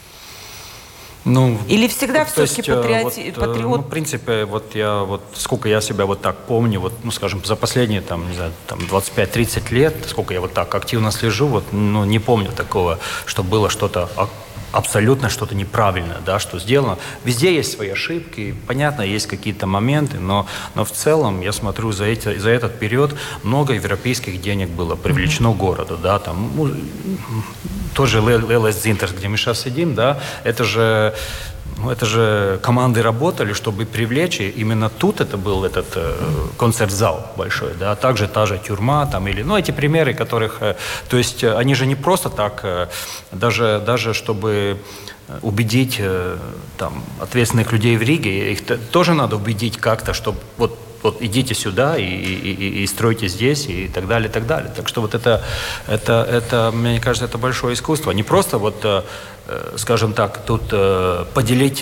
Ну, или всегда все-таки патриоти... вот, патриот? Ну, в принципе, вот я вот сколько я себя вот так помню, вот, ну, скажем, за последние там, не знаю, там двадцать пять тридцать лет, сколько я вот так активно слежу, вот, ну, не помню такого, что было что-то абсолютно что-то неправильное, да, что сделано. Везде есть свои ошибки, понятно, есть какие-то моменты, но, но в целом, я смотрю, за, эти, за этот период много европейских денег было привлечено mm-hmm. городу, да, там, ну, тоже эл эс Зинтерс, где мы сейчас сидим, да, это же Ну, это же команды работали, чтобы привлечь, и именно тут это был этот э, концерт-зал большой, да, также та же тюрьма, там, или, ну, эти примеры, которых, э, то есть, э, они же не просто так, э, даже, даже чтобы убедить, э, там, ответственных людей в Риге, их тоже надо убедить как-то, чтобы, вот, вот идите сюда и, и, и стройте здесь, и так далее, и так далее. Так что вот это, это, это, мне кажется, это большое искусство. Не просто вот, скажем так, тут поделить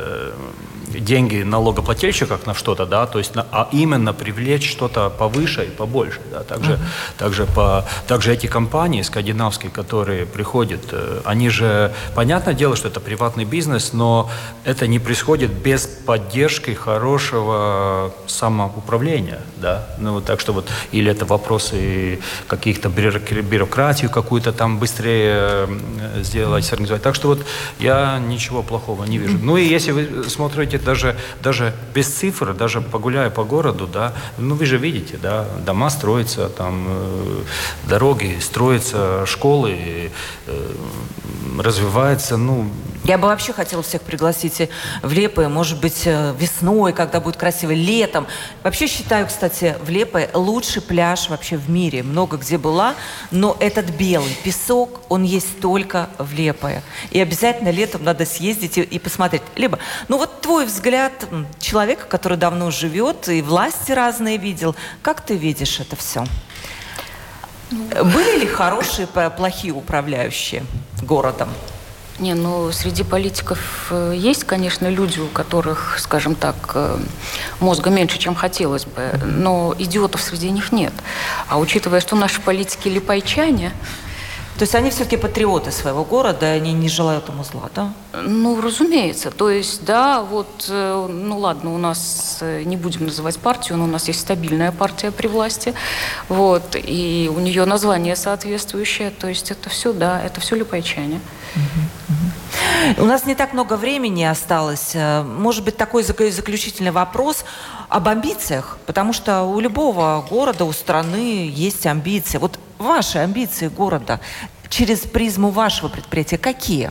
деньги налогоплательщиков на что-то, да, то есть, на, а именно привлечь что-то повыше и побольше, да, также, uh-huh. также, по, также эти компании скандинавские, которые приходят, они же, понятное дело, что это приватный бизнес, но это не происходит без поддержки хорошего самоуправления, да, ну, так что вот, или это вопросы каких-то бюрократию какую-то там быстрее сделать, сорганизовать, так что вот я ничего плохого не вижу. Ну и если вы смотрите Даже, даже без цифр, даже погуляя по городу, да, ну вы же видите, да, дома строятся, там, э, дороги строятся, школы э, развиваются, ну... Я бы вообще хотела всех пригласить в Лепое, может быть, весной, когда будет красиво, летом. Вообще считаю, кстати, в Лепое лучший пляж вообще в мире. Много где была, но этот белый песок, он есть только в Лепое. И обязательно летом надо съездить и, и посмотреть. Либо, ну вот твой взгляд человека, который давно живет и власти разные видел, как ты видишь это все? Были ли хорошие, плохие управляющие городом? Не, ну, среди политиков есть, конечно, люди, у которых, скажем так, мозга меньше, чем хотелось бы, но идиотов среди них нет. А учитывая, что наши политики липайчане... То есть они все-таки патриоты своего города, и они не желают ему зла, да? Ну, разумеется. То есть, да, вот, ну ладно, у нас, не будем называть партию, но у нас есть стабильная партия при власти, вот, и у нее название соответствующее, то есть это все, да, это все липайчане. У нас не так много времени осталось. Может быть, такой заключительный вопрос об амбициях, потому что у любого города, у страны есть амбиции. Вот ваши амбиции города через призму вашего предприятия какие?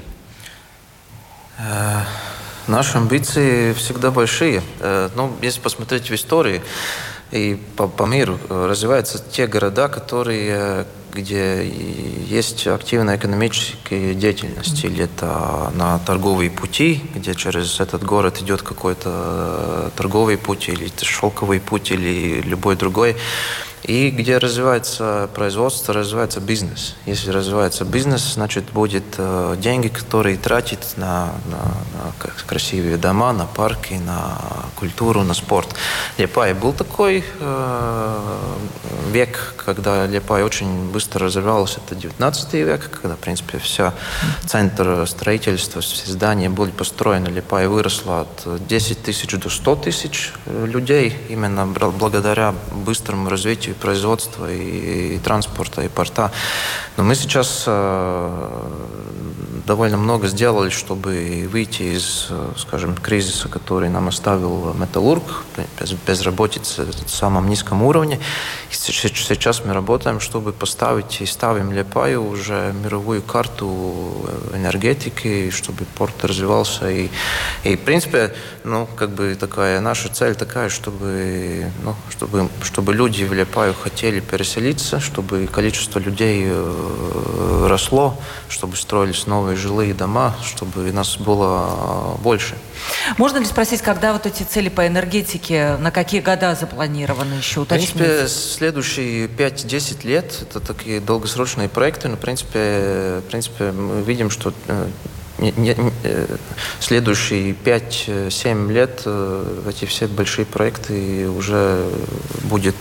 Э, наши амбиции всегда большие. Э, ну, если посмотреть в истории и по, по миру, развиваются те города, которые... где есть активная экономическая деятельность, или это на торговые пути, где через этот город идет какой-то торговый путь, или это шелковый путь, или любой другой, и где развивается производство, развивается бизнес. Если развивается бизнес, значит, будет э, деньги, которые тратят на, на, на красивые дома, на парки, на культуру, на спорт. Лиепай был такой э, век, когда Лиепай очень быстро развивался. Это девятнадцатый век, когда, в принципе, вся центр строительства, все здания были построены. Лиепай выросла от десяти тысяч до ста тысяч людей, именно благодаря быстрому развитию производства и, и транспорта, и порта. Но мы сейчас э, довольно много сделали, чтобы выйти из, скажем, кризиса, который нам оставил металлург, без, безработицы на самом низком уровне. И сейчас мы работаем, чтобы поставить и ставим Лиепаю уже мировую карту энергетики, чтобы порт развивался. И, и в принципе, ну, как бы такая наша цель такая, чтобы, ну, чтобы, чтобы люди в Лиепаю хотели переселиться, чтобы количество людей э, росло, чтобы строились новые жилые дома, чтобы нас было больше. Можно ли спросить, когда вот эти цели по энергетике, на какие года запланированы еще? Уточните. В принципе, следующие пять-десять лет это такие долгосрочные проекты, но в принципе, в принципе мы видим, что Не, не, следующие пять-семь лет эти все большие проекты уже будет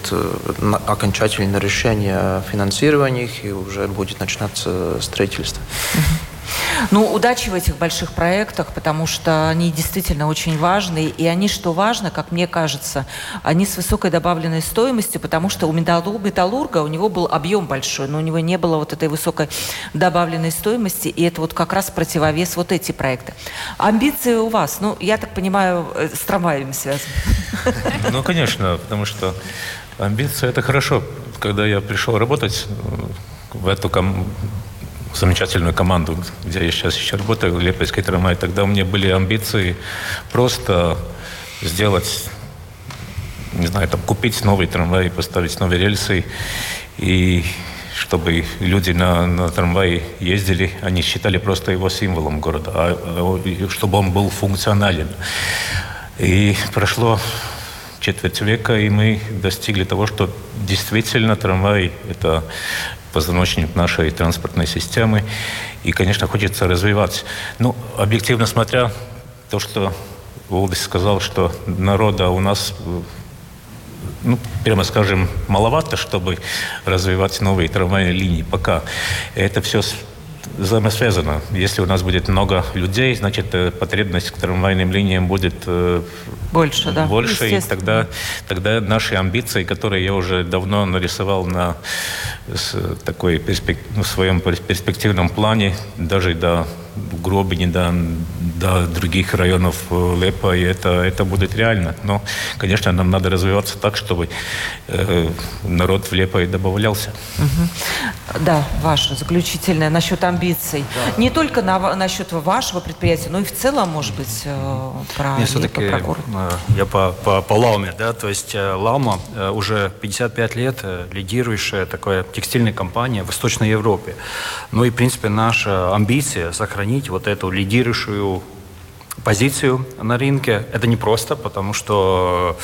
окончательное решение о финансировании их, и уже будет начинаться строительство. Ну, удачи в этих больших проектах, потому что они действительно очень важны. И они, что важно, как мне кажется, они с высокой добавленной стоимостью, потому что у металлурга у него был объем большой, но у него не было вот этой высокой добавленной стоимости. И это вот как раз противовес вот эти проекты. Амбиции у вас, ну, я так понимаю, с трамваями связаны. Ну, конечно, потому что амбиции – это хорошо. Когда я пришел работать в эту ком... замечательную команду, где я сейчас еще работаю, Лепойский трамвай, тогда у меня были амбиции просто сделать, не знаю, там, купить новый трамвай, поставить новые рельсы, и чтобы люди на, на трамвае ездили, они считали просто его символом города, а, а, чтобы он был функционален. И прошло четверть века, и мы достигли того, что действительно трамвай – это позвоночник нашей транспортной системы. И, конечно, хочется развивать. Ну, объективно смотря, то, что Улдис сказал, что народа у нас, ну, прямо скажем, маловато, чтобы развивать новые трамвайные линии пока. Это все взаимосвязано. Если у нас будет много людей, значит, потребность к трамвайным линиям будет больше, да, больше, и тогда, тогда наши амбиции, которые я уже давно нарисовал на такой перспек... ну, в своем перспективном плане, даже до Гробини, до, до других районов Лепа, и это, это будет реально. Но, конечно, нам надо развиваться так, чтобы э, народ в Лепа и добавлялся. Угу. Да, ваше заключительное насчет амбиций. Да. Не только на, насчет вашего предприятия, но и в целом, может быть, э, про Нет, Лепа, про город. Я по, по, по Лауме, да, то есть Лаума уже пятьдесят пять лет лидирующая такая текстильная компания в Восточной Европе. Ну и, в принципе, наша амбиция сохранить вот эту лидирующую позицию на рынке. Это непросто, потому что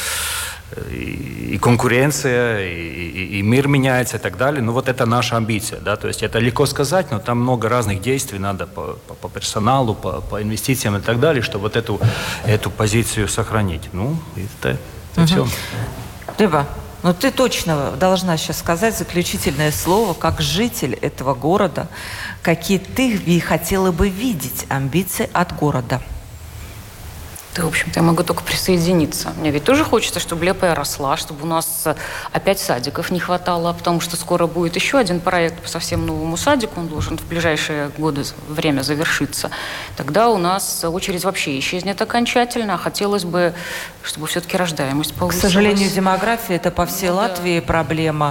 и, и конкуренция, и, и, и мир меняется и так далее. Но вот это наша амбиция, да, то есть это легко сказать, но там много разных действий надо по, по, по персоналу, по, по инвестициям и так далее, чтобы вот эту, эту позицию сохранить. Ну, это, это угу. все. Леба, ну ты точно должна сейчас сказать заключительное слово, как житель этого города, какие ты хотела бы видеть амбиции от города. Да, в общем-то, я могу только присоединиться. Мне ведь тоже хочется, чтобы Лепая росла, чтобы у нас опять садиков не хватало, потому что скоро будет еще один проект по совсем новому садику, он должен в ближайшие годы время завершиться. Тогда у нас очередь вообще исчезнет окончательно, а хотелось бы, чтобы все-таки рождаемость повысилась. К сожалению, демография – это по всей ну, Латвии да. проблема,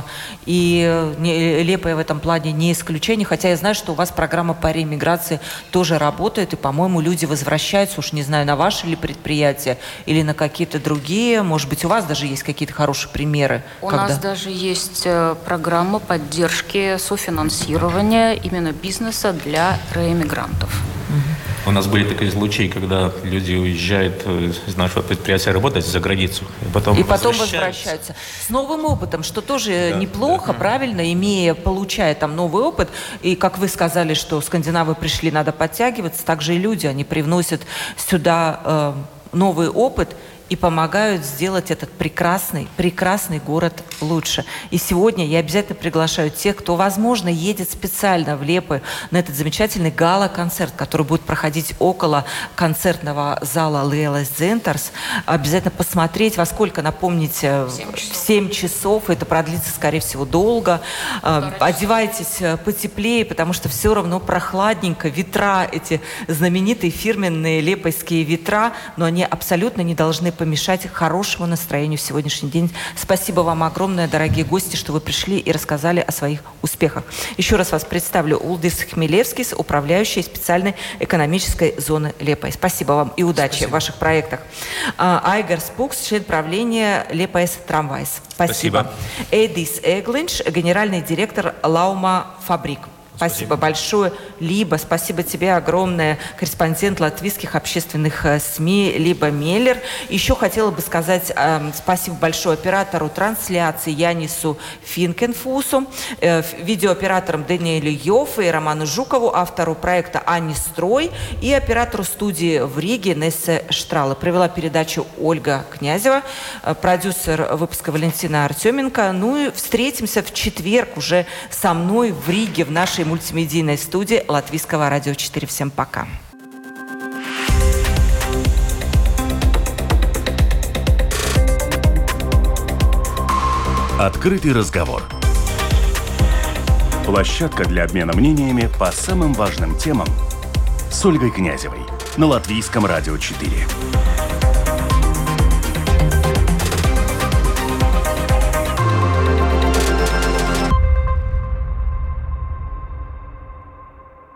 и Лепая в этом плане не исключение, хотя я знаю, что у вас программа по реэмиграции тоже работает, и, по-моему, люди возвращаются, уж не знаю, на ваши ли предприятия, предприятия или на какие-то другие? Может быть, у вас даже есть какие-то хорошие примеры? У когда... нас даже есть программа поддержки софинансирования именно бизнеса для реэмигрантов. У нас были такие случаи, когда люди уезжают из нашего предприятия работать за границу. И потом, и потом возвращаются. возвращаются. С новым опытом, что тоже да, неплохо, да. правильно, имея, получая там новый опыт. И как вы сказали, что скандинавы пришли, надо подтягиваться, также и люди, они привносят сюда э, новый опыт и помогают сделать этот прекрасный, прекрасный город лучше. И сегодня я обязательно приглашаю тех, кто, возможно, едет специально в Лепы на этот замечательный гала-концерт, который будет проходить около концертного зала Лейлас Дзентерс. Обязательно посмотреть, во сколько, напомните, в семь часов. Это продлится, скорее всего, долго. Да, одевайтесь потеплее, потому что все равно прохладненько. Ветра, эти знаменитые фирменные лепойские ветра, но они абсолютно не должны помешать хорошему настроению в сегодняшний день. Спасибо вам огромное, дорогие гости, что вы пришли и рассказали о своих успехах. Еще раз вас представлю. Улдис Хмелевскис, управляющий специальной экономической зоны Лепой. Спасибо вам и удачи Спасибо. в ваших проектах. Айгар Спукс, член правления Лепойс Трамвайс. Спасибо. Спасибо. Эдис Эглинч, генеральный директор Лаума Фабрик. Спасибо, спасибо большое. Либо, спасибо тебе огромное, корреспондент латвийских общественных СМИ Либа Меллер. Еще хотела бы сказать э, спасибо большое оператору трансляции Янису Финкенфусу, э, видеооператорам Даниэлю Йоффе и Роману Жукову, автору проекта Ани Строй и оператору студии в Риге Нессе Штрала. Провела передачу Ольга Князева, э, продюсер выпуска Валентина Артеменко. Ну и встретимся в четверг уже со мной в Риге в нашей мультимедийной студии Латвийского радио четыре. Всем пока. Открытый разговор. Площадка для обмена мнениями по самым важным темам с Ольгой Князевой на Латвийском радио четыре.